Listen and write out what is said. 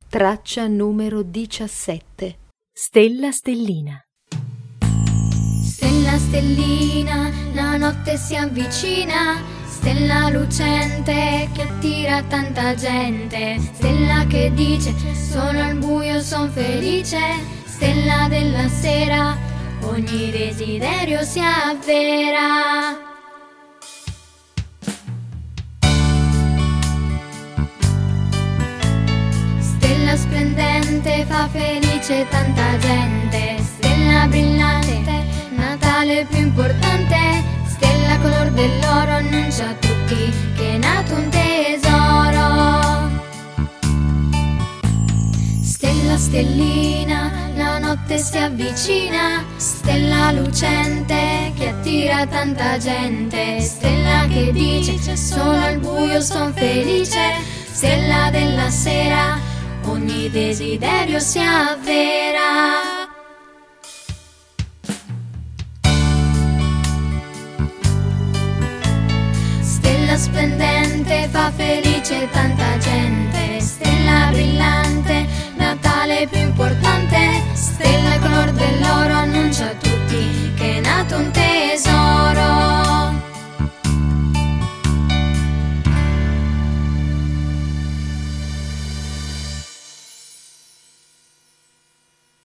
Traccia numero 17. Stella stellina. Stella stellina, la notte si avvicina, stella lucente che attira tanta gente, stella che dice sono al buio, son felice, stella della sera, ogni desiderio si avvera. Stella splendente fa felice tanta gente, stella brillante, Natale più importante, stella color dell'oro annuncia a tutti che è nato un tesoro. Stella stellina, la notte si avvicina, stella lucente che attira tanta gente, stella che dice solo al buio son felice, stella della sera, ogni desiderio si avvera. Stella splendente fa felice tanta gente, stella brillante, Natale più importante, stella color dell'oro